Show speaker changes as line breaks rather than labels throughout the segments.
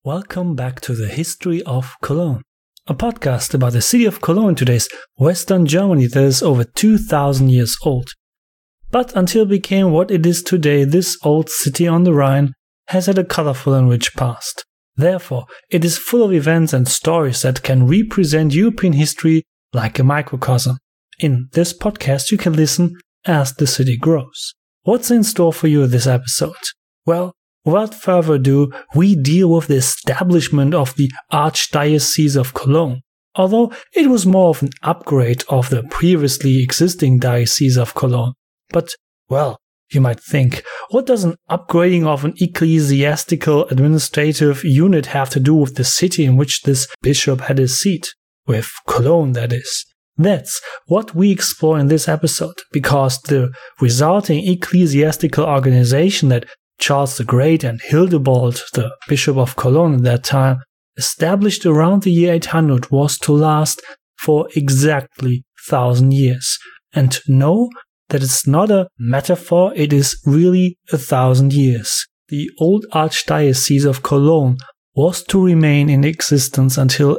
Welcome back to the History of Cologne, a podcast about the city of Cologne, today's Western Germany, that is over 2,000 years old. But until it became what it is today, this old city on the Rhine has had a colorful and rich past. Therefore, it is full of events and stories that can represent European history like a microcosm. In this podcast, you can listen as the city grows. What's in store for you this episode? Well, without further ado, we deal with the establishment of the Archdiocese of Cologne, although it was more of an upgrade of the previously existing Diocese of Cologne. But, well, you might think, what does an upgrading of an ecclesiastical administrative unit have to do with the city in which this bishop had his seat? With Cologne, that is. That's what we explore in this episode, because the resulting ecclesiastical organization that Charles the Great and Hildebold, the Bishop of Cologne at that time, established around the year 800 was to last for exactly 1,000 years. And know that it's not a metaphor, it is really 1,000 years. The old Archdiocese of Cologne was to remain in existence until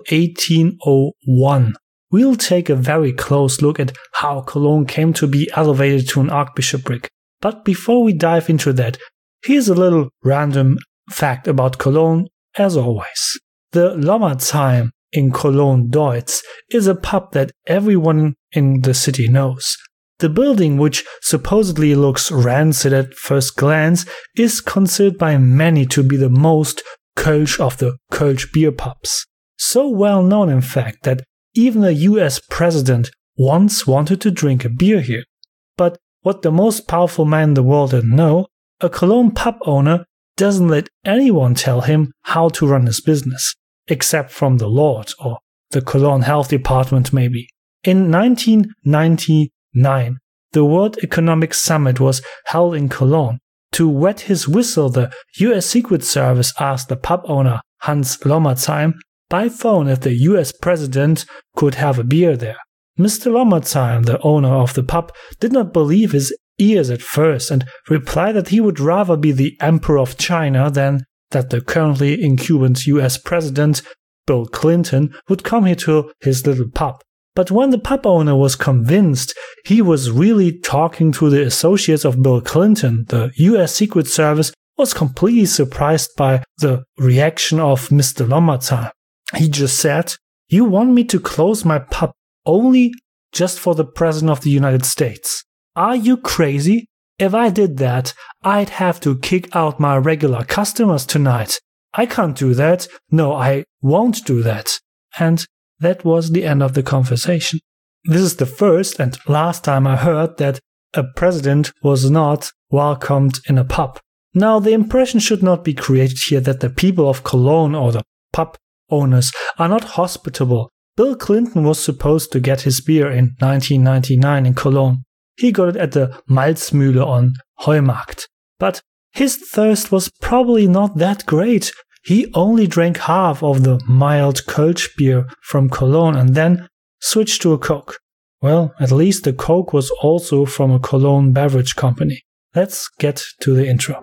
1801. We'll take a very close look at how Cologne came to be elevated to an archbishopric. But before we dive into that, here's a little random fact about Cologne, as always. The Lommerzheim in Cologne-Deutz is a pub that everyone in the city knows. The building, which supposedly looks rancid at first glance, is considered by many to be the most Kölsch of the Kölsch beer pubs. So well known, in fact, that even a US president once wanted to drink a beer here. But what the most powerful man in the world didn't know, a Cologne pub owner doesn't let anyone tell him how to run his business, except from the Lord or the Cologne Health Department maybe. In 1999, the World Economic Summit was held in Cologne. To wet his whistle, the US Secret Service asked the pub owner Hans Lommerzheim by phone if the US president could have a beer there. Mr. Lommerzheim, the owner of the pub, did not believe his ears at first and replied that he would rather be the Emperor of China than that the currently incumbent US President, Bill Clinton, would come here to his little pub. But when the pub owner was convinced he was really talking to the associates of Bill Clinton, the US Secret Service was completely surprised by the reaction of Mr. Lommerzheim. He just said, "You want me to close my pub only just for the President of the United States? Are you crazy? If I did that, I'd have to kick out my regular customers tonight. I can't do that. No, I won't do that." And that was the end of the conversation. This is the first and last time I heard that a president was not welcomed in a pub. Now, the impression should not be created here that the people of Cologne or the pub owners are not hospitable. Bill Clinton was supposed to get his beer in 1999 in Cologne. He got it at the Malzmühle on Heumarkt. But his thirst was probably not that great. He only drank half of the mild Kölsch beer from Cologne and then switched to a Coke. Well, at least the Coke was also from a Cologne beverage company. Let's get to the intro.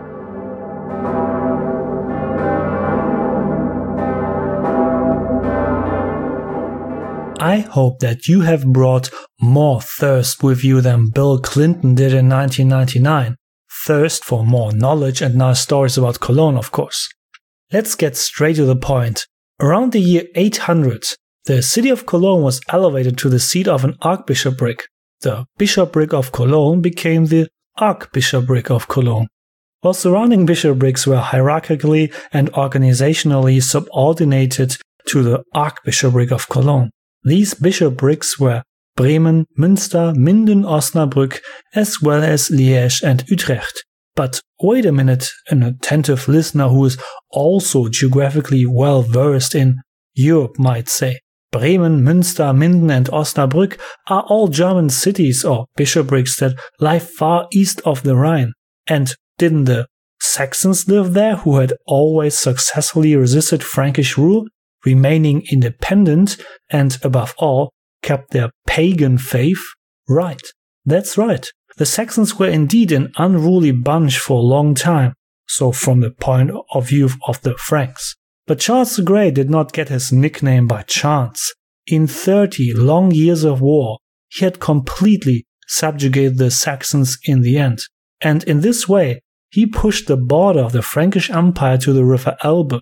I hope that you have brought more thirst with you than Bill Clinton did in 1999. Thirst for more knowledge and nice stories about Cologne, of course. Let's get straight to the point. Around the year 800, the city of Cologne was elevated to the seat of an archbishopric. The bishopric of Cologne became the archbishopric of Cologne. While surrounding bishoprics were hierarchically and organizationally subordinated to the archbishopric of Cologne. These bishoprics were Bremen, Münster, Minden, Osnabrück, as well as Liège and Utrecht. But wait a minute, an attentive listener who is also geographically well versed in Europe might say. Bremen, Münster, Minden and Osnabrück are all German cities or bishoprics that lie far east of the Rhine. And didn't the Saxons live there who had always successfully resisted Frankish rule, remaining independent and, above all, kept their pagan faith? Right, that's right. The Saxons were indeed an unruly bunch for a long time, so from the point of view of the Franks. But Charles the Great did not get his nickname by chance. In 30 long years of war, he had completely subjugated the Saxons in the end, and in this way, he pushed the border of the Frankish Empire to the river Elbe.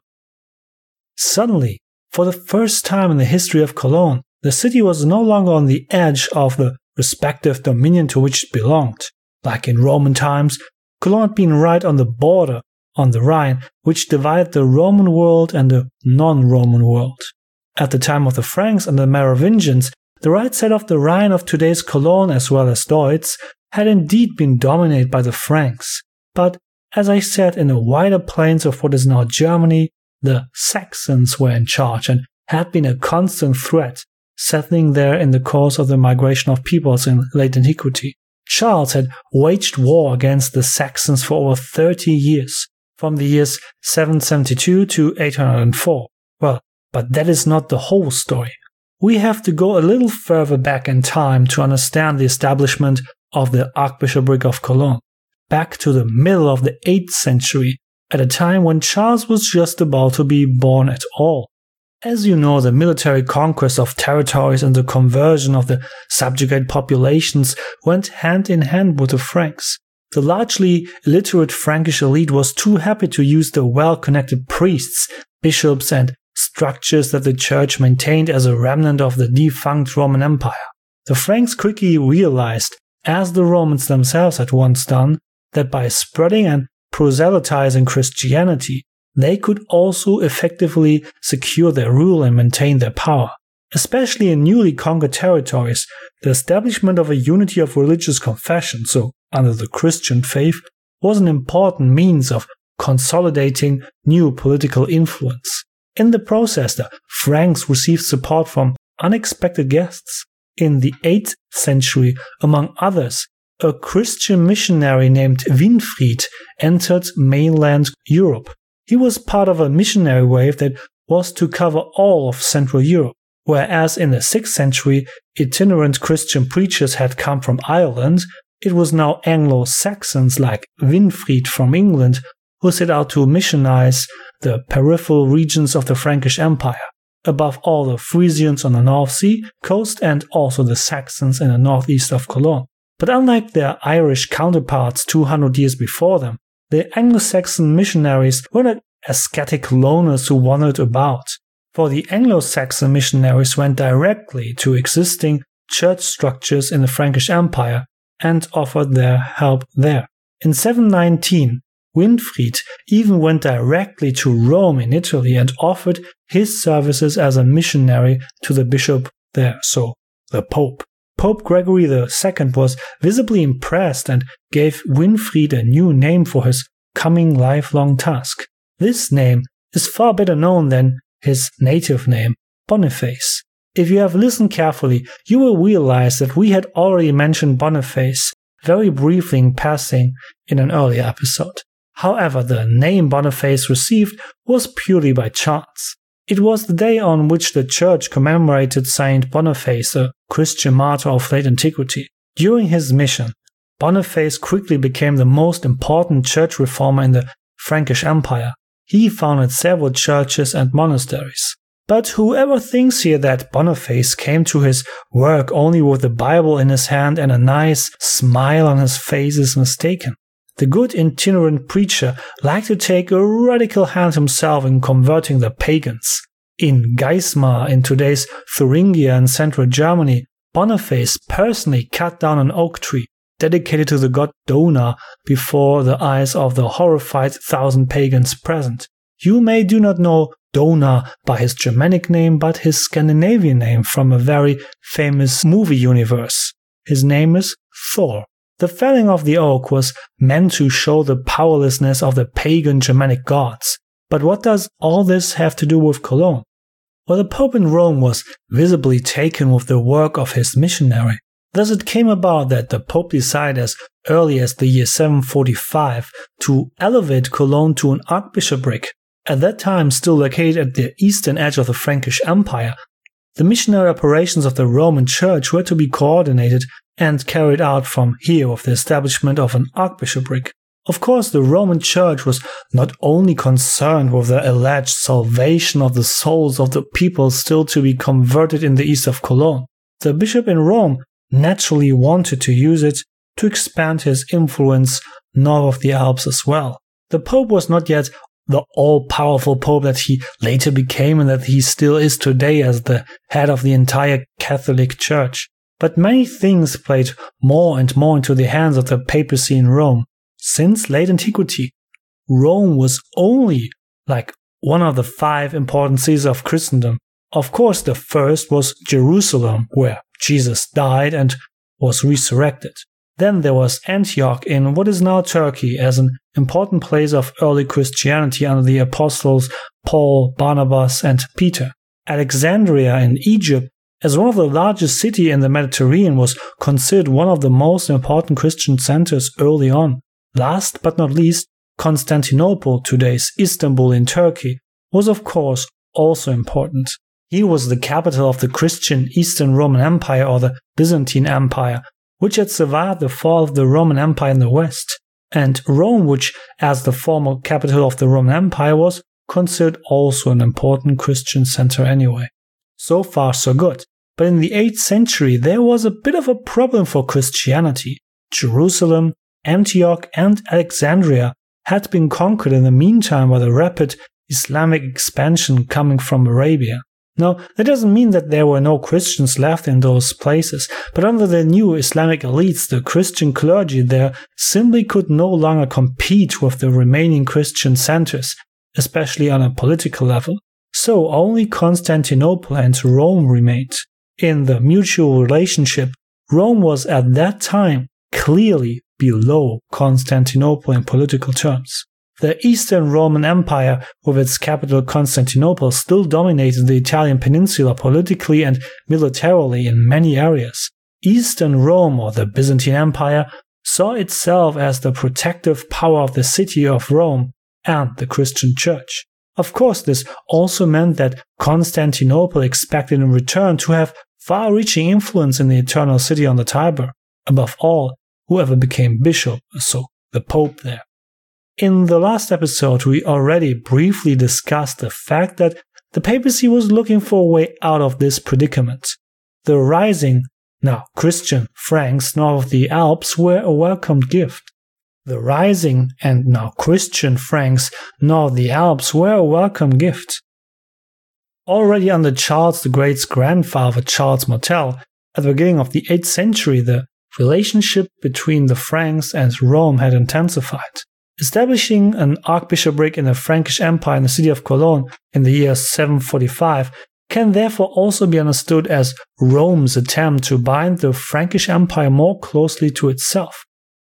Suddenly, for the first time in the history of Cologne, the city was no longer on the edge of the respective dominion to which it belonged. Like in Roman times, Cologne had been right on the border on the Rhine, which divided the Roman world and the non-Roman world. At the time of the Franks and the Merovingians, the right side of the Rhine of today's Cologne as well as Deutz had indeed been dominated by the Franks. But, as I said, in the wider plains of what is now Germany, the Saxons were in charge and had been a constant threat, settling there in the course of the migration of peoples in late antiquity. Charles had waged war against the Saxons for over 30 years, from the years 772 to 804. Well, but that is not the whole story. We have to go a little further back in time to understand the establishment of the Archbishopric of Cologne, back to the middle of the 8th century, at a time when Charles was just about to be born at all. As you know, the military conquest of territories and the conversion of the subjugated populations went hand in hand with the Franks. The largely illiterate Frankish elite was too happy to use the well-connected priests, bishops, and structures that the church maintained as a remnant of the defunct Roman Empire. The Franks quickly realized, as the Romans themselves had once done, that by spreading and proselytizing Christianity, they could also effectively secure their rule and maintain their power. Especially in newly conquered territories, the establishment of a unity of religious confession, so under the Christian faith, was an important means of consolidating new political influence. In the process, the Franks received support from unexpected guests. In the 8th century, among others, a Christian missionary named Winfried entered mainland Europe. He was part of a missionary wave that was to cover all of Central Europe, whereas in the 6th century, itinerant Christian preachers had come from Ireland. It was now Anglo-Saxons like Winfried from England who set out to missionize the peripheral regions of the Frankish Empire, above all the Frisians on the North Sea coast and also the Saxons in the northeast of Cologne. But unlike their Irish counterparts 200 years before them, the Anglo-Saxon missionaries were not ascetic loners who wandered about. For the Anglo-Saxon missionaries went directly to existing church structures in the Frankish Empire and offered their help there. In 719, Winfried even went directly to Rome in Italy and offered his services as a missionary to the bishop there, so the Pope. Pope Gregory II was visibly impressed and gave Winfried a new name for his coming lifelong task. This name is far better known than his native name, Boniface. If you have listened carefully, you will realize that we had already mentioned Boniface very briefly in passing in an earlier episode. However, the name Boniface received was purely by chance. It was the day on which the church commemorated Saint Boniface, a Christian martyr of late antiquity. During his mission, Boniface quickly became the most important church reformer in the Frankish Empire. He founded several churches and monasteries. But whoever thinks here that Boniface came to his work only with the Bible in his hand and a nice smile on his face is mistaken. The good itinerant preacher liked to take a radical hand himself in converting the pagans. In Geismar, in today's Thuringia in central Germany, Boniface personally cut down an oak tree dedicated to the god Donar before the eyes of the horrified 1,000 pagans present. You may do not know Donar by his Germanic name, but his Scandinavian name from a very famous movie universe. His name is Thor. The felling of the oak was meant to show the powerlessness of the pagan Germanic gods. But what does all this have to do with Cologne? Well, the Pope in Rome was visibly taken with the work of his missionary. Thus it came about that the Pope decided as early as the year 745 to elevate Cologne to an archbishopric. At that time still located at the eastern edge of the Frankish Empire, the missionary operations of the Roman Church were to be coordinated and carried out from here with the establishment of an archbishopric. Of course, the Roman Church was not only concerned with the alleged salvation of the souls of the people still to be converted in the east of Cologne. The bishop in Rome naturally wanted to use it to expand his influence north of the Alps as well. The Pope was not yet the all-powerful Pope that he later became and that he still is today as the head of the entire Catholic Church. But many things played more and more into the hands of the papacy in Rome. Since late antiquity, Rome was only like one of the 5 important cities of Christendom. Of course, the first was Jerusalem, where Jesus died and was resurrected. Then there was Antioch in what is now Turkey as an important place of early Christianity under the apostles Paul, Barnabas, and Peter. Alexandria in Egypt, as one of the largest cities in the Mediterranean, was considered one of the most important Christian centers early on. Last but not least, Constantinople, today's Istanbul in Turkey, was of course also important. He was the capital of the Christian Eastern Roman Empire or the Byzantine Empire, which had survived the fall of the Roman Empire in the West. And Rome, which as the former capital of the Roman Empire was considered also an important Christian center anyway. So far so good. But in the 8th century there was a bit of a problem for Christianity. Jerusalem, Antioch and Alexandria had been conquered in the meantime by the rapid Islamic expansion coming from Arabia. Now, that doesn't mean that there were no Christians left in those places, but under the new Islamic elites, the Christian clergy there simply could no longer compete with the remaining Christian centers, especially on a political level. So only Constantinople and Rome remained. In the mutual relationship, Rome was at that time clearly below Constantinople in political terms. The Eastern Roman Empire, with its capital Constantinople, still dominated the Italian peninsula politically and militarily in many areas. Eastern Rome, or the Byzantine Empire, saw itself as the protective power of the city of Rome and the Christian Church. Of course, this also meant that Constantinople expected in return to have far-reaching influence in the Eternal City on the Tiber. Above all, whoever became bishop, so the Pope there. In the last episode, we already briefly discussed the fact that the papacy was looking for a way out of this predicament. The rising, now Christian, Franks north of the Alps were a welcomed gift. The rising and now Christian Franks north of the Alps were a welcome gift. Already under Charles the Great's grandfather, Charles Martel, at the beginning of the 8th century, the relationship between the Franks and Rome had intensified. Establishing an archbishopric in the Frankish Empire in the city of Cologne in the year 745 can therefore also be understood as Rome's attempt to bind the Frankish Empire more closely to itself.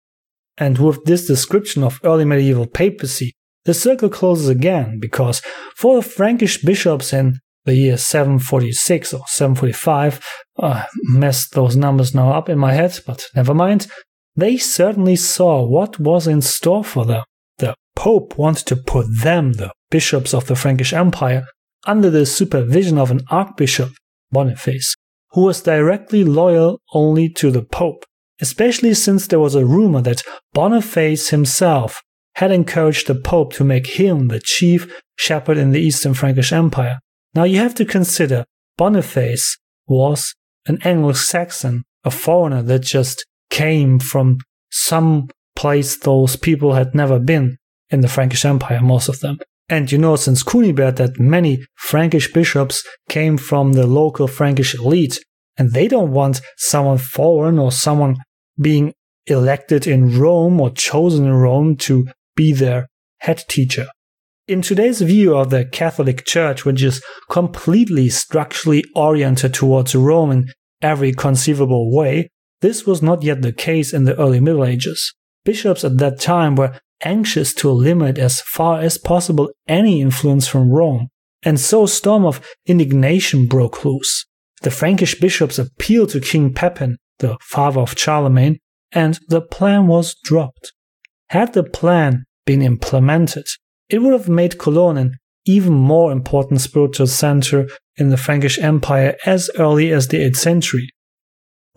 And with this description of early medieval papacy, the circle closes again, because for the Frankish bishops in the year 746 or 745, messed those numbers now up in my head, but never mind, they certainly saw what was in store for them. The Pope wanted to put them, the bishops of the Frankish Empire, under the supervision of an archbishop, Boniface, who was directly loyal only to the Pope, especially since there was a rumor that Boniface himself had encouraged the Pope to make him the chief shepherd in the Eastern Frankish Empire. Now you have to consider Boniface was an Anglo-Saxon, a foreigner that just came from some place those people had never been in the Frankish Empire, most of them. And you know since Cunibert that many Frankish bishops came from the local Frankish elite, and they don't want someone foreign or someone being elected in Rome or chosen in Rome to be their head teacher. In today's view of the Catholic Church, which is completely structurally oriented towards Rome in every conceivable way, this was not yet the case in the early Middle Ages. Bishops at that time were anxious to limit as far as possible any influence from Rome, and so a storm of indignation broke loose. The Frankish bishops appealed to King Pepin, the father of Charlemagne, and the plan was dropped. Had the plan been implemented, it would have made Cologne an even more important spiritual center in the Frankish Empire as early as the 8th century.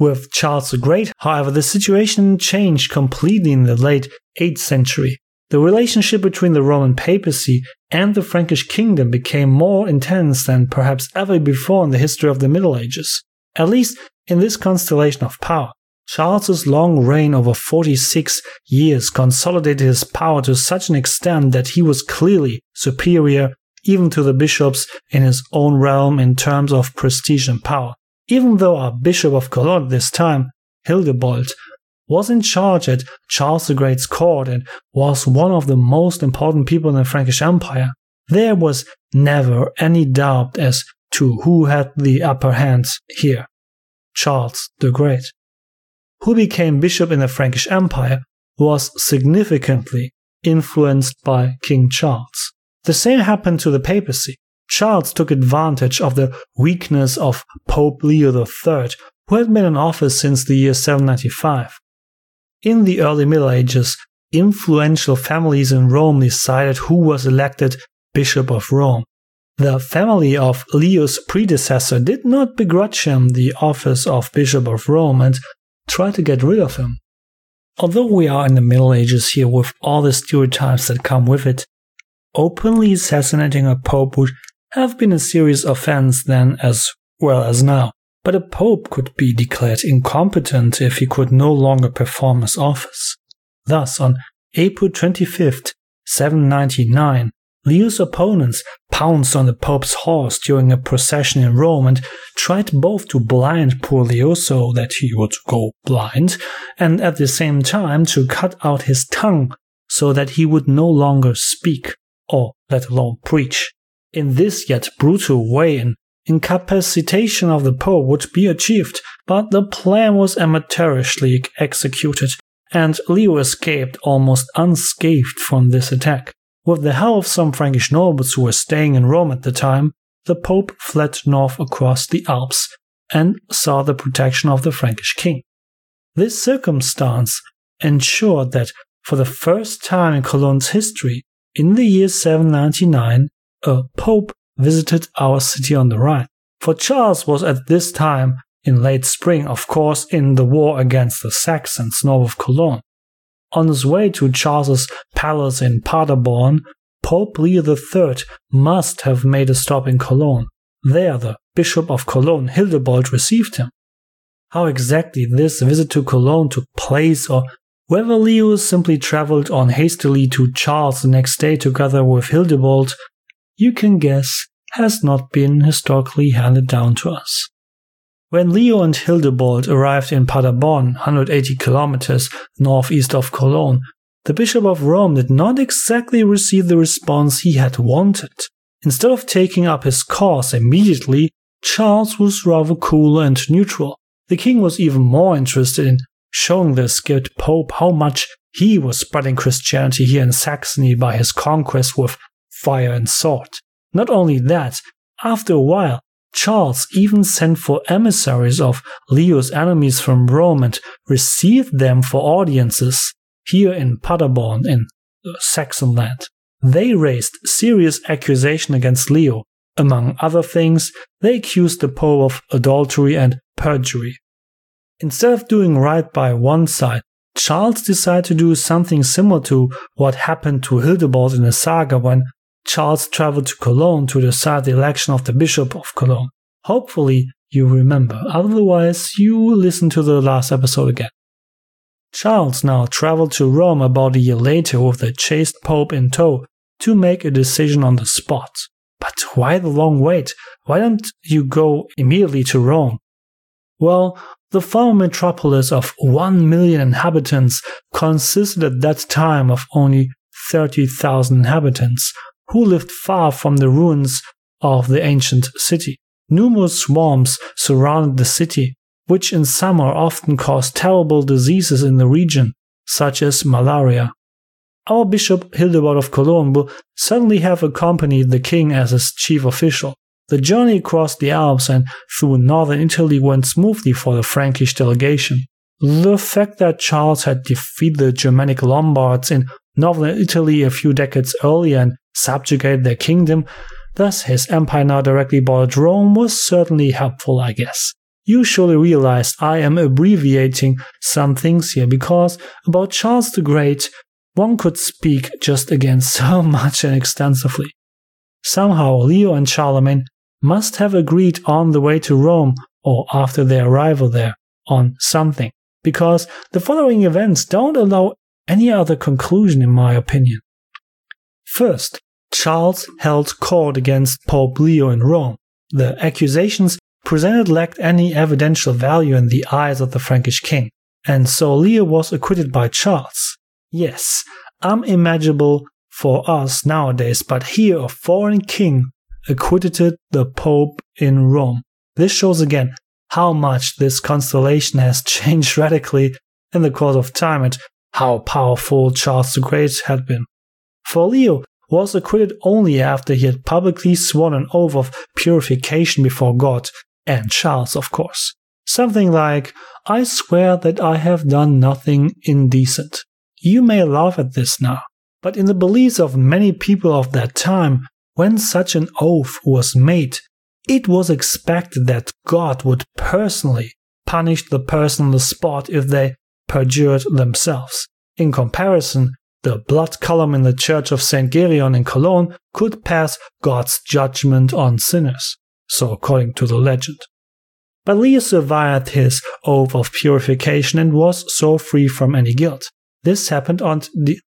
With Charles the Great, however, the situation changed completely in the late 8th century. The relationship between the Roman papacy and the Frankish kingdom became more intense than perhaps ever before in the history of the Middle Ages. At least in this constellation of power. Charles's long reign over 46 years consolidated his power to such an extent that he was clearly superior even to the bishops in his own realm in terms of prestige and power. Even though our Bishop of Cologne at this time, Hildebold, was in charge at Charles the Great's court and was one of the most important people in the Frankish Empire, there was never any doubt as to who had the upper hand here. Charles the Great, who became bishop in the Frankish Empire, was significantly influenced by King Charles. The same happened to the papacy. Charles took advantage of the weakness of Pope Leo III, who had been in office since the year 795. In the early Middle Ages, influential families in Rome decided who was elected Bishop of Rome. The family of Leo's predecessor did not begrudge him the office of Bishop of Rome and tried to get rid of him. Although we are in the Middle Ages here with all the stereotypes that come with it, openly assassinating a pope would have been a serious offense then as well as now. But a pope could be declared incompetent if he could no longer perform his office. Thus, on April 25, 799, Leo's opponents pounced on the Pope's horse during a procession in Rome and tried both to blind poor Leo so that he would go blind, and at the same time to cut out his tongue so that he would no longer speak, or let alone preach. In this yet brutal way, an incapacitation of the Pope would be achieved, but the plan was amateurishly executed, and Leo escaped almost unscathed from this attack. With the help of some Frankish nobles who were staying in Rome at the time, the Pope fled north across the Alps and sought the protection of the Frankish king. This circumstance ensured that for the first time in Cologne's history, in the year 799, a Pope visited our city on the Rhine. For Charles was at this time, in late spring, of course, in the war against the Saxons north of Cologne. On his way to Charles's palace in Paderborn, Pope Leo III must have made a stop in Cologne. There the Bishop of Cologne, Hildebold, received him. How exactly this visit to Cologne took place, or whether Leo simply travelled on hastily to Charles the next day together with Hildebold, you can guess, has not been historically handed down to us. When Leo and Hildebold arrived in Paderborn, 180 kilometers northeast of Cologne, the Bishop of Rome did not exactly receive the response he had wanted. Instead of taking up his cause immediately, Charles was rather cool and neutral. The king was even more interested in showing the scared Pope how much he was spreading Christianity here in Saxony by his conquest with fire and sword. Not only that, after a while, Charles even sent for emissaries of Leo's enemies from Rome and received them for audiences here in Paderborn in Saxon land. They raised serious accusation against Leo. Among other things, they accused the Pope of adultery and perjury. Instead of doing right by one side, Charles decided to do something similar to what happened to Hildebold in the saga when Charles traveled to Cologne to decide the election of the Bishop of Cologne. Hopefully you remember, otherwise you listen to the last episode again. Charles now traveled to Rome about a year later with the chaste Pope in tow to make a decision on the spot. But why the long wait? Why don't you go immediately to Rome? Well, the former metropolis of 1 million inhabitants consisted at that time of only 30,000 inhabitants, who lived far from the ruins of the ancient city. Numerous swamps surrounded the city, which in summer often caused terrible diseases in the region, such as malaria. Our Bishop Hildebold of Cologne will certainly have accompanied the king as his chief official. The journey across the Alps and through northern Italy went smoothly for the Frankish delegation. The fact that Charles had defeated the Germanic Lombards in northern Italy a few decades earlier and subjugated their kingdom, thus his empire now directly bordered Rome, was certainly helpful, I guess. you surely realized I am abbreviating some things here, because about Charles the Great, one could speak just again so much and extensively. Somehow Leo and Charlemagne must have agreed on the way to Rome, or after their arrival there, on something, because the following events don't allow any other conclusion in my opinion. First, Charles held court against Pope Leo in Rome. The accusations presented lacked any evidential value in the eyes of the Frankish king, and so Leo was acquitted by Charles. Yes, unimaginable for us nowadays, but here a foreign king acquitted the Pope in Rome. This shows again how much this constellation has changed radically in the course of time and how powerful Charles the Great had been. For Leo was acquitted only after he had publicly sworn an oath of purification before God and Charles, of course. Something like, "I swear that I have done nothing indecent." You may laugh at this now, but in the beliefs of many people of that time, when such an oath was made, it was expected that God would personally punish the person on the spot if they perjured themselves. In comparison, the blood column in the Church of St. Gereon in Cologne could pass God's judgment on sinners, so according to the legend. But Leo survived his oath of purification and was so free from any guilt. This happened on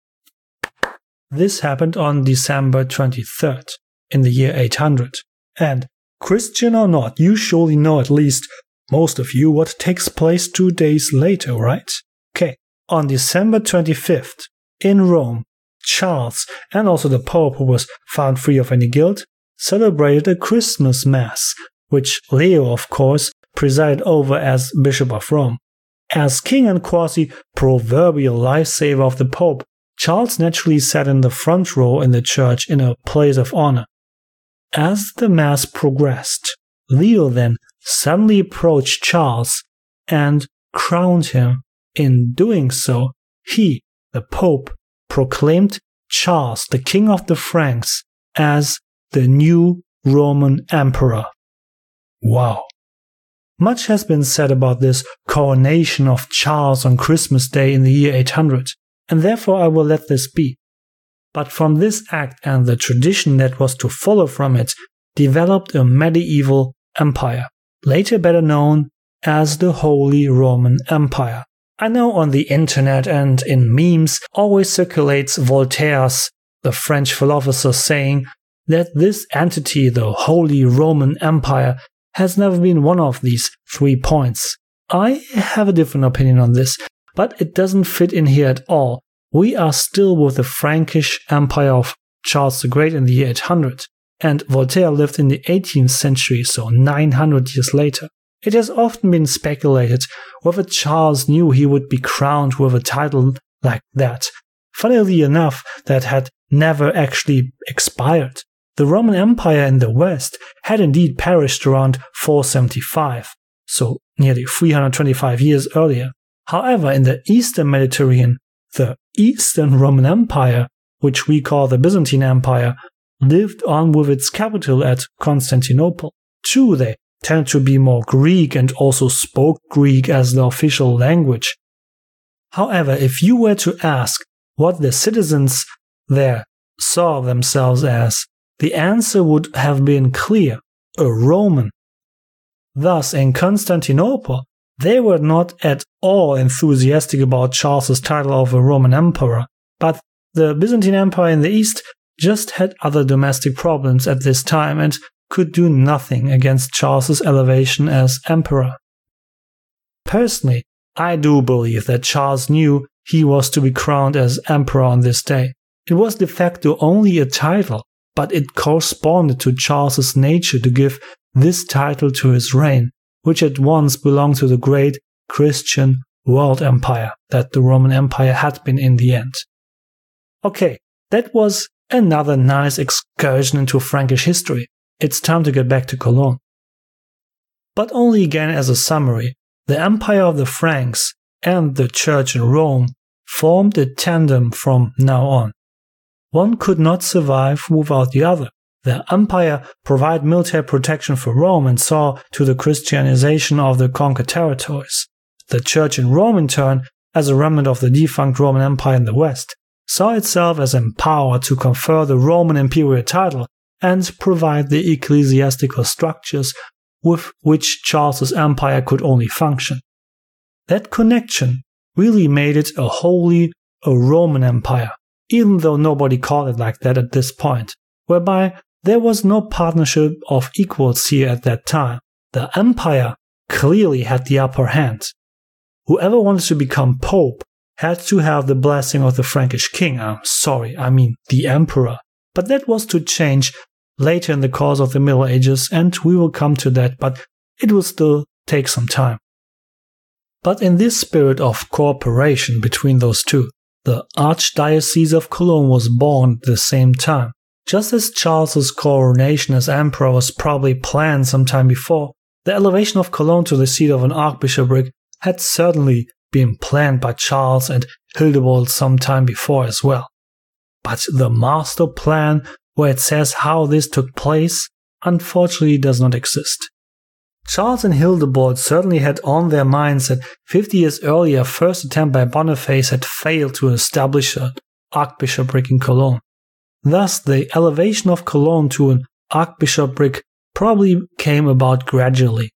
December 23rd, in the year 800. And, Christian or not, you surely know, at least most of you, what takes place 2 days later, right? Okay, on December 25th, in Rome, Charles, and also the Pope, who was found free of any guilt, celebrated a Christmas Mass, which Leo, of course, presided over as Bishop of Rome. As king and quasi-proverbial lifesaver of the Pope, Charles naturally sat in the front row in the church in a place of honor. As the Mass progressed, Leo then suddenly approached Charles and crowned him. In doing so, he, the Pope, proclaimed Charles, the King of the Franks, as the new Roman Emperor. Wow. Much has been said about this coronation of Charles on Christmas Day in the year 800, and therefore I will let this be. But from this act and the tradition that was to follow from it, developed a medieval empire, later better known as the Holy Roman Empire. I know on the internet and in memes always circulates Voltaire's, the French philosopher, saying that this entity, the Holy Roman Empire, has never been one of these 3 points. I have a different opinion on this, but it doesn't fit in here at all. We are still with the Frankish Empire of Charles the Great in the year 800, and Voltaire lived in the 18th century, so 900 years later. It has often been speculated whether Charles knew he would be crowned with a title like that. Funnily enough, that had never actually expired. The Roman Empire in the West had indeed perished around 475, so nearly 325 years earlier. However, in the Eastern Mediterranean, the Eastern Roman Empire, which we call the Byzantine Empire, lived on with its capital at Constantinople. True, they tended to be more Greek and also spoke Greek as the official language. However, if you were to ask what the citizens there saw themselves as, the answer would have been clear: a Roman. Thus, in Constantinople, they were not at all enthusiastic about Charles's title of a Roman emperor, but the Byzantine Empire in the East just had other domestic problems at this time and could do nothing against Charles's elevation as emperor. Personally, I do believe that Charles knew he was to be crowned as emperor on this day. It was de facto only a title, but it corresponded to Charles's nature to give this title to his reign, which at once belonged to the great Christian world empire that the Roman Empire had been in the end. Okay, that was another nice excursion into Frankish history. It's time to get back to Cologne. But only again as a summary, the Empire of the Franks and the Church in Rome formed a tandem from now on. One could not survive without the other. The empire provided military protection for Rome and saw to the Christianization of the conquered territories. The Church in Rome, in turn, as a remnant of the defunct Roman Empire in the West, saw itself as empowered to confer the Roman imperial title and provide the ecclesiastical structures with which Charles's empire could only function. That connection really made it a Roman Empire, even though nobody called it like that at this point, whereby there was no partnership of equals here at that time. The empire clearly had the upper hand. Whoever wanted to become pope had to have the blessing of the Frankish king. The emperor. But that was to change later in the course of the Middle Ages, and we will come to that, but it will still take some time. But in this spirit of cooperation between those two, the Archdiocese of Cologne was born at the same time. Just as Charles's coronation as emperor was probably planned some time before, the elevation of Cologne to the seat of an archbishopric had certainly been planned by Charles and Hildebold some time before as well. But the master plan, where it says how this took place, unfortunately does not exist. Charles and Hildebold certainly had on their minds that 50 years earlier a first attempt by Boniface had failed to establish an archbishopric in Cologne. Thus, the elevation of Cologne to an archbishopric probably came about gradually.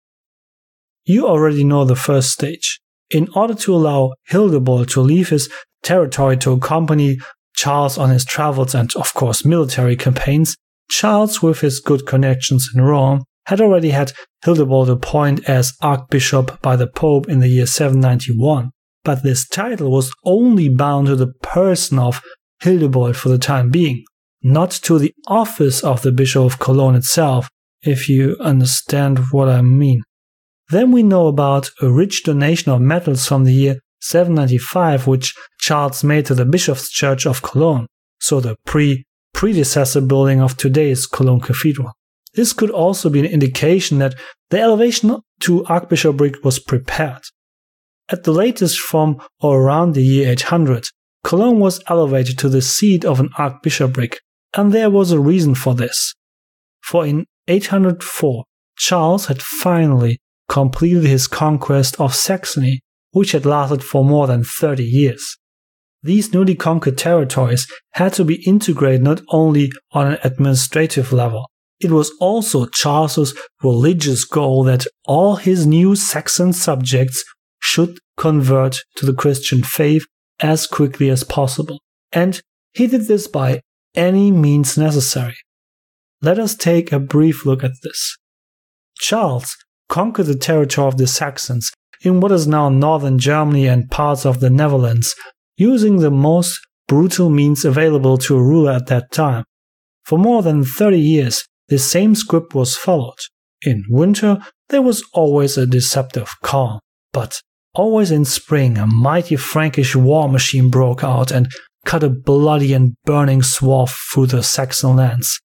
You already know the first stage. In order to allow Hildebold to leave his territory to accompany Charles on his travels and, of course, military campaigns, Charles, with his good connections in Rome, had already had Hildebold appointed as archbishop by the Pope in the year 791. But this title was only bound to the person of Hildebold for the time being, not to the office of the Bishop of Cologne itself, if you understand what I mean. Then we know about a rich donation of metals from the year 795 which Charles made to the Bishop's Church of Cologne, so the predecessor building of today's Cologne Cathedral. This could also be an indication that the elevation to archbishopric was prepared. At the latest, from or around the year 800, Cologne was elevated to the seat of an archbishopric, and there was a reason for this. For in 804, Charles had finally completed his conquest of Saxony, which had lasted for more than 30 years. These newly conquered territories had to be integrated not only on an administrative level. It was also Charles's religious goal that all his new Saxon subjects should convert to the Christian faith as quickly as possible, and he did this by any means necessary. Let us take a brief look at this. Charles conquered the territory of the Saxons in what is now northern Germany and parts of the Netherlands, using the most brutal means available to a ruler at that time. For more than 30 years, the same script was followed. In winter, there was always a deceptive calm, but always in spring, a mighty Frankish war machine broke out and cut a bloody and burning swath through the Saxon lands.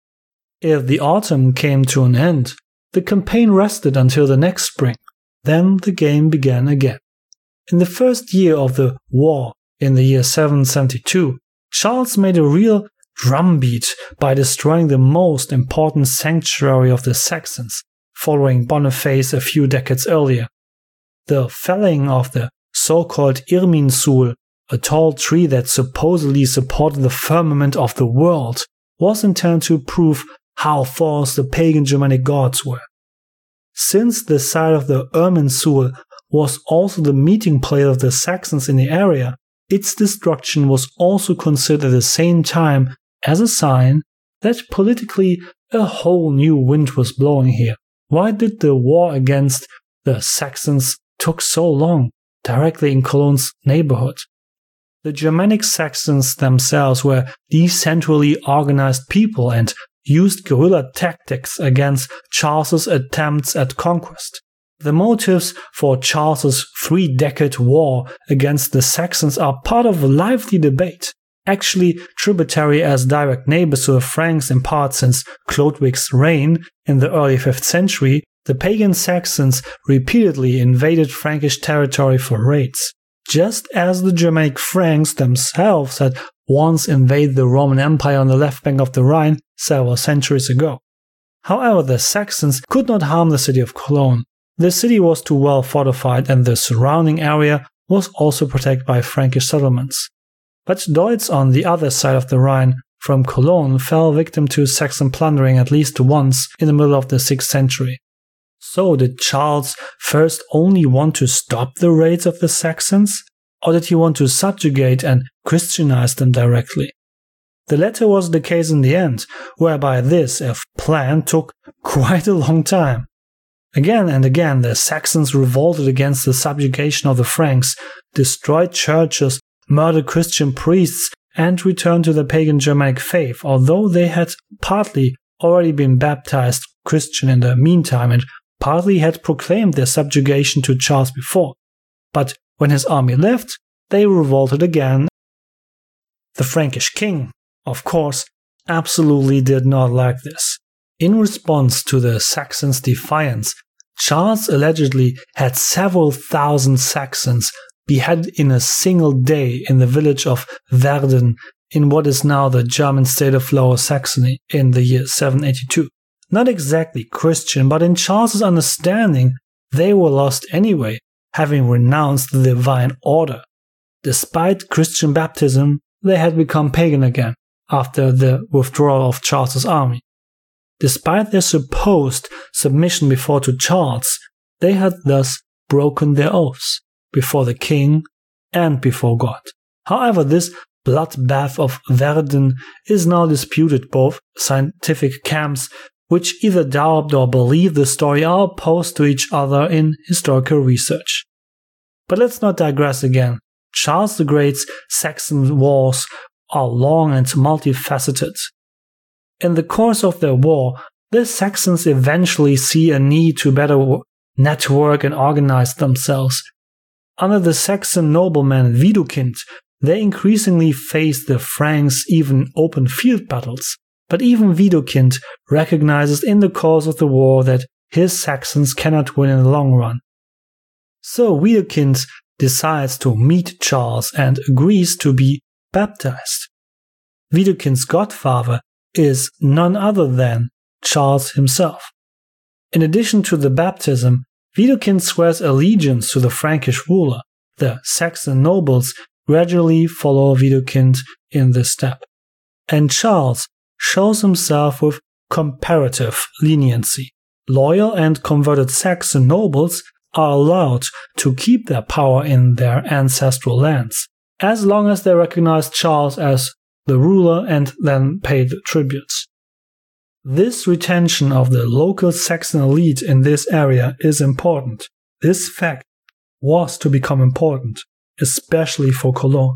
If the autumn came to an end, the campaign rested until the next spring. Then the game began again. In the first year of the war, in the year 772, Charles made a real drumbeat by destroying the most important sanctuary of the Saxons, following Boniface a few decades earlier. The felling of the so-called Irminsul, a tall tree that supposedly supported the firmament of the world, was intended to prove how false the pagan Germanic gods were. Since the site of the Irminsul was also the meeting place of the Saxons in the area, its destruction was also considered at the same time as a sign that politically a whole new wind was blowing here. Why did the war against the Saxons took so long directly in Cologne's neighborhood? The Germanic Saxons themselves were decentrally organized people and used guerrilla tactics against Charles's attempts at conquest. The motives for Charles's 3-decade war against the Saxons are part of a lively debate, actually tributary as direct neighbors to the Franks in part since Chlodwig's reign in the early 5th century. The pagan Saxons repeatedly invaded Frankish territory for raids, just as the Germanic Franks themselves had once invaded the Roman Empire on the left bank of the Rhine several centuries ago. However, the Saxons could not harm the city of Cologne. The city was too well fortified and the surrounding area was also protected by Frankish settlements. But Deutz on the other side of the Rhine from Cologne fell victim to Saxon plundering at least once in the middle of the 6th century. So did Charles first only want to stop the raids of the Saxons, or did he want to subjugate and Christianize them directly? The latter was the case in the end, whereby this, if planned, took quite a long time. Again and again the Saxons revolted against the subjugation of the Franks, destroyed churches, murdered Christian priests, and returned to the pagan Germanic faith, although they had partly already been baptized Christian in the meantime and partly had proclaimed their subjugation to Charles before. But when his army left, they revolted again. The Frankish king, of course, absolutely did not like this. In response to the Saxons' defiance, Charles allegedly had several thousand Saxons beheaded in a single day in the village of Verden in what is now the German state of Lower Saxony in the year 782. Not exactly Christian, but in Charles's understanding, they were lost anyway, having renounced the divine order. Despite Christian baptism, they had become pagan again after the withdrawal of Charles's army. Despite their supposed submission before to Charles, they had thus broken their oaths before the king and before God. However, this bloodbath of Verden is now disputed. Both scientific camps, which either doubt or believe the story, are opposed to each other in historical research. But let's not digress again. Charles the Great's Saxon wars are long and multifaceted. In the course of their war, the Saxons eventually see a need to better network and organize themselves. Under the Saxon nobleman Widukind, they increasingly faced the Franks even open field battles. But even Widukind recognizes in the course of the war that his Saxons cannot win in the long run. So Widukind decides to meet Charles and agrees to be baptized. Widukind's godfather is none other than Charles himself. In addition to the baptism, Widukind swears allegiance to the Frankish ruler. The Saxon nobles gradually follow Widukind in this step. And Charles shows himself with comparative leniency. Loyal and converted Saxon nobles are allowed to keep their power in their ancestral lands, as long as they recognize Charles as the ruler and then pay the tributes. This retention of the local Saxon elite in this area is important. This fact was to become important, especially for Cologne.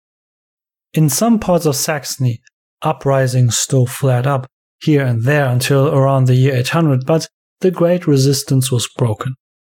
In some parts of Saxony, uprisings still flared up here and there until around the year 800, but the great resistance was broken.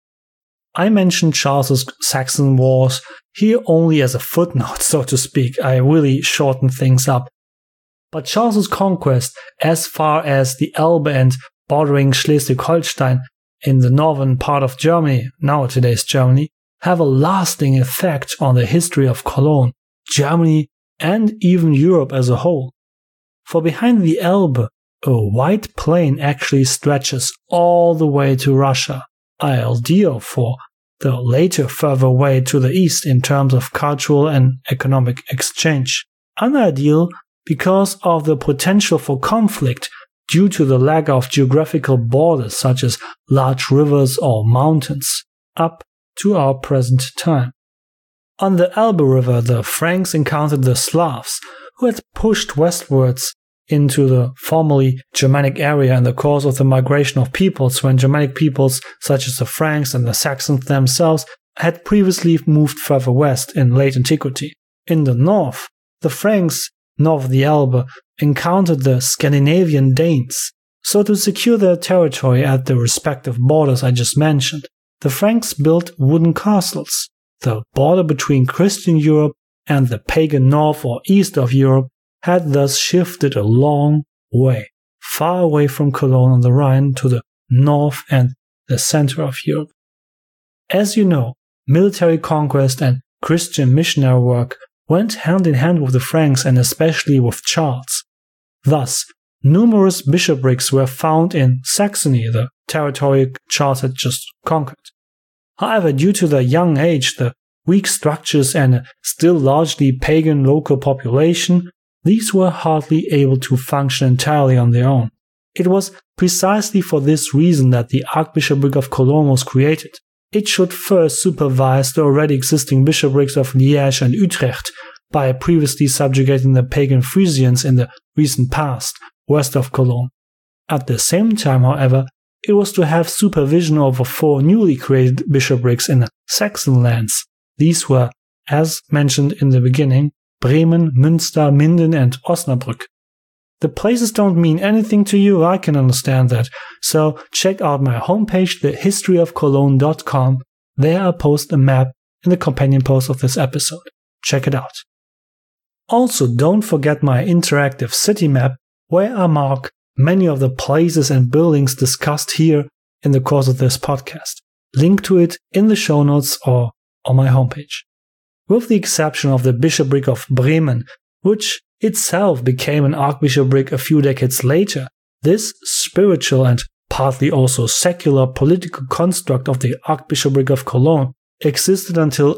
I mentioned Charles's Saxon wars here only as a footnote, so to speak. I really shortened things up. But Charles's conquest as far as the Elbe and bordering Schleswig-Holstein in the northern part of Germany, now today's Germany, have a lasting effect on the history of Cologne, Germany, and even Europe as a whole. For behind the Elbe, a wide plain actually stretches all the way to Russia, ideal for the later further way to the east in terms of cultural and economic exchange. Unideal because of the potential for conflict due to the lack of geographical borders such as large rivers or mountains, up to our present time. On the Elbe River, the Franks encountered the Slavs, who had pushed westwards into the formerly Germanic area in the course of the migration of peoples when Germanic peoples such as the Franks and the Saxons themselves had previously moved further west in late antiquity. In the north, the Franks north of the Elbe encountered the Scandinavian Danes. So to secure their territory at the respective borders I just mentioned, the Franks built wooden castles. The border between Christian Europe and the pagan north or east of Europe had thus shifted a long way, far away from Cologne on the Rhine to the north and the center of Europe. As you know, military conquest and Christian missionary work went hand in hand with the Franks and especially with Charles. Thus, numerous bishoprics were found in Saxony, the territory Charles had just conquered. However, due to their young age, the weak structures and a still largely pagan local population, these were hardly able to function entirely on their own. It was precisely for this reason that the Archbishopric of Cologne was created. It should first supervise the already existing bishoprics of Liège and Utrecht by previously subjugating the pagan Frisians in the recent past, west of Cologne. At the same time, however, it was to have supervision over 4 newly created bishoprics in the Saxon lands. These were, as mentioned in the beginning, Bremen, Münster, Minden, and Osnabrück. The places don't mean anything to you, I can understand that, so check out my homepage, thehistoryofcologne.com. There I post a map in the companion post of this episode. Check it out. Also, don't forget my interactive city map, where I mark many of the places and buildings discussed here in the course of this podcast. Link to it in the show notes or on my homepage. With the exception of the bishopric of Bremen, which itself became an archbishopric a few decades later, this spiritual and partly also secular political construct of the Archbishopric of Cologne existed until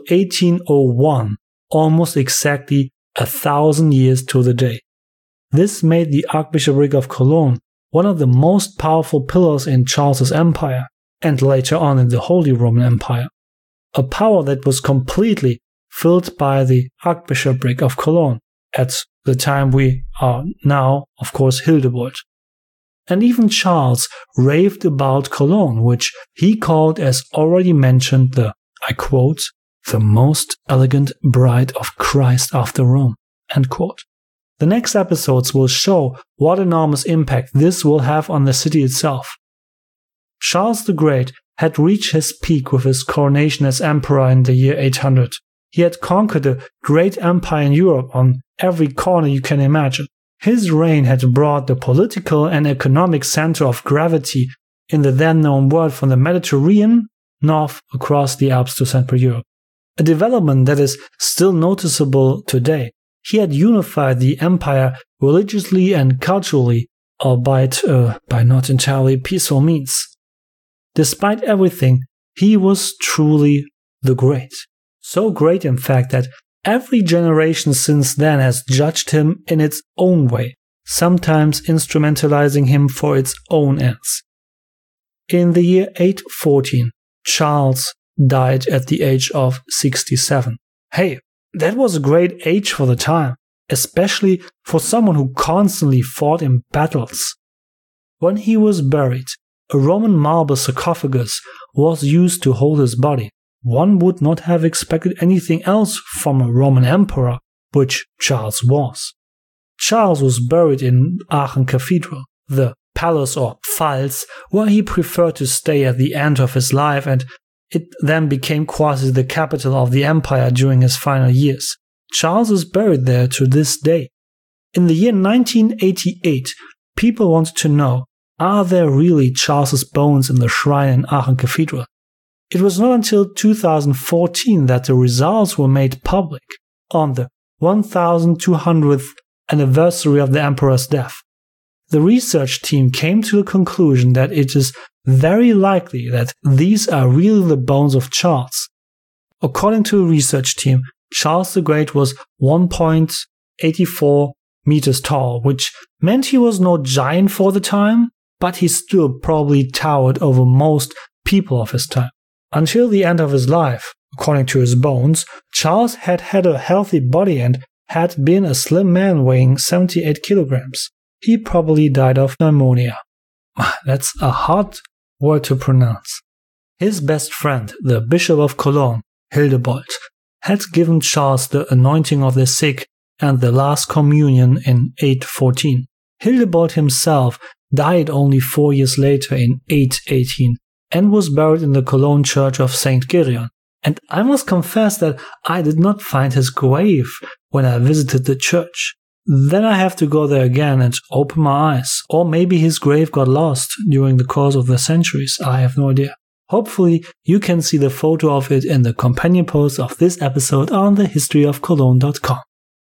1801, almost exactly 1,000 years to the day. This made the Archbishopric of Cologne one of the most powerful pillars in Charles's empire, and later on in the Holy Roman Empire. A power that was completely filled by the Archbishopric of Cologne, at the time we are now, of course, Hildebold. And even Charles raved about Cologne, which he called, as already mentioned, the, I quote, the most elegant bride of Christ after Rome, end quote. The next episodes will show what enormous impact this will have on the city itself. Charles the Great had reached his peak with his coronation as emperor in the year 800. He had conquered a great empire in Europe on every corner you can imagine. His reign had brought the political and economic center of gravity in the then known world from the Mediterranean north across the Alps to Central Europe. A development that is still noticeable today. He had unified the empire religiously and culturally, albeit by not entirely peaceful means. Despite everything, he was truly the Great. So great, in fact, that every generation since then has judged him in its own way, sometimes instrumentalizing him for its own ends. In the year 814, Charles died at the age of 67. Hey, that was a great age for the time, especially for someone who constantly fought in battles. When he was buried, a Roman marble sarcophagus was used to hold his body. One would not have expected anything else from a Roman emperor, which Charles was. Charles was buried in Aachen Cathedral, the palace or Pfalz, where he preferred to stay at the end of his life, and it then became quasi the capital of the empire during his final years. Charles is buried there to this day. In the year 1988, people wanted to know, are there really Charles's bones in the shrine in Aachen Cathedral? It was not until 2014 that the results were made public, on the 1200th anniversary of the emperor's death. The research team came to the conclusion that it is very likely that these are really the bones of Charles. According to the research team, Charles the Great was 1.84 meters tall, which meant he was no giant for the time, but he still probably towered over most people of his time. Until the end of his life, according to his bones, Charles had had a healthy body and had been a slim man weighing 78 kilograms. He probably died of pneumonia. That's a hard word to pronounce. His best friend, the Bishop of Cologne, Hildebold, had given Charles the anointing of the sick and the last communion in 814. Hildebold himself died only 4 years later in 818 and was buried in the Cologne church of St. Gereon. And I must confess that I did not find his grave when I visited the church. Then I have to go there again and open my eyes. Or maybe his grave got lost during the course of the centuries. I have no idea. Hopefully, you can see the photo of it in the companion post of this episode on thehistoryofcologne.com.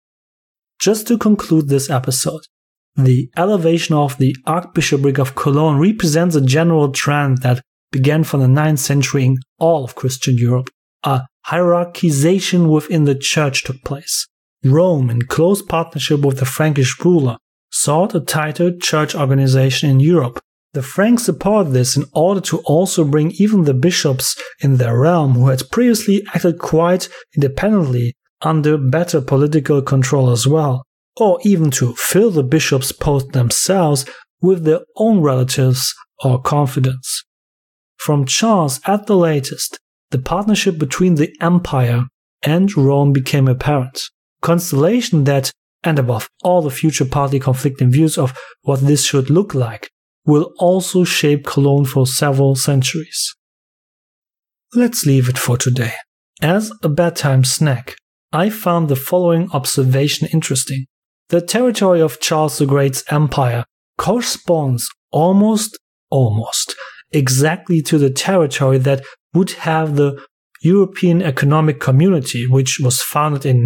Just to conclude this episode, the elevation of the Archbishopric of Cologne represents a general trend that began from the 9th century in all of Christian Europe. A hierarchization within the church took place. Rome, in close partnership with the Frankish ruler, sought a tighter church organization in Europe. The Franks supported this in order to also bring even the bishops in their realm, who had previously acted quite independently, under better political control as well, or even to fill the bishops' posts themselves with their own relatives or confidants. From Charles at the latest, the partnership between the Empire and Rome became apparent. Constellation that, and above all the future partly conflicting views of what this should look like, will also shape Cologne for several centuries. Let's leave it for today. As a bedtime snack, I found the following observation interesting. The territory of Charles the Great's empire corresponds almost exactly to the territory that would have the European Economic Community, which was founded in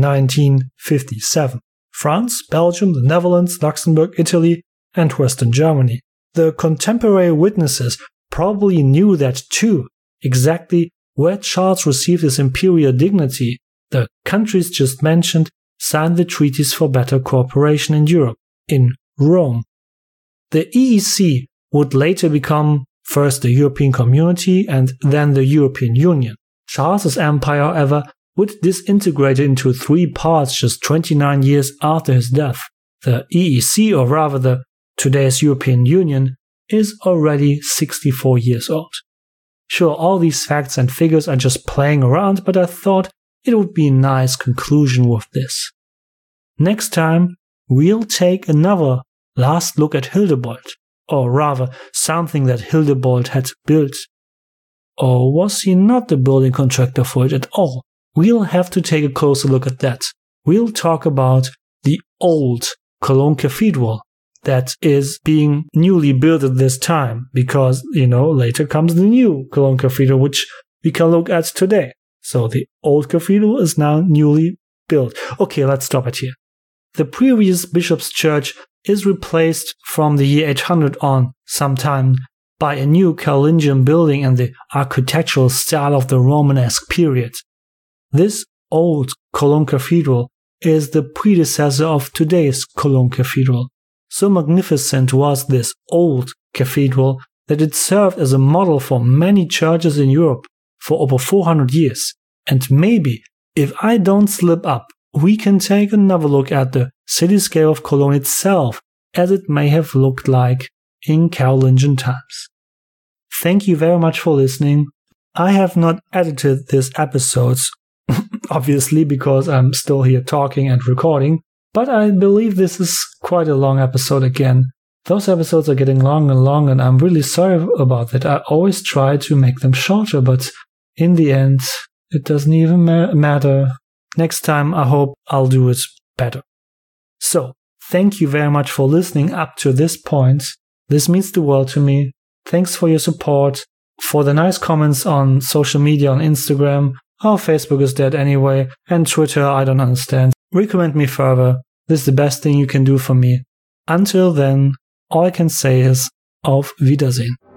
1957. France, Belgium, the Netherlands, Luxembourg, Italy, and Western Germany. The contemporary witnesses probably knew that too, exactly where Charles received his imperial dignity. The countries just mentioned signed the treaties for better cooperation in Europe, in Rome. The EEC would later become first the European Community and then the European Union. Charles's empire, however, would disintegrate into 3 parts just 29 years after his death. The EEC, or rather the today's European Union, is already 64 years old. Sure, all these facts and figures are just playing around, but I thought it would be a nice conclusion with this. Next time, we'll take another last look at Hildebold, or rather, something that Hildebold had built. Or was he not the building contractor for it at all? We'll have to take a closer look at that. We'll talk about the old Cologne Cathedral that is being newly built at this time, because, later comes the new Cologne Cathedral, which we can look at today. So the old cathedral is now newly built. Okay, let's stop it here. The previous bishop's church is replaced from the year 800 on sometime by a new Carolingian building in the architectural style of the Romanesque period. This old Cologne Cathedral is the predecessor of today's Cologne Cathedral. So magnificent was this old cathedral that it served as a model for many churches in Europe for over 400 years. And maybe, if I don't slip up, we can take another look at the cityscape of Cologne itself, as it may have looked like in Carolingian times. Thank you very much for listening. I have not edited this episode, obviously, because I'm still here talking and recording, but I believe this is quite a long episode again. Those episodes are getting long and long, and I'm really sorry about that. I always try to make them shorter, but in the end, it doesn't even matter. Next time, I hope I'll do it better. So, thank you very much for listening up to this point. This means the world to me. Thanks for your support, for the nice comments on social media, on Instagram. Oh, Facebook is dead anyway, and Twitter, I don't understand. Recommend me further. This is the best thing you can do for me. Until then, all I can say is Auf Wiedersehen.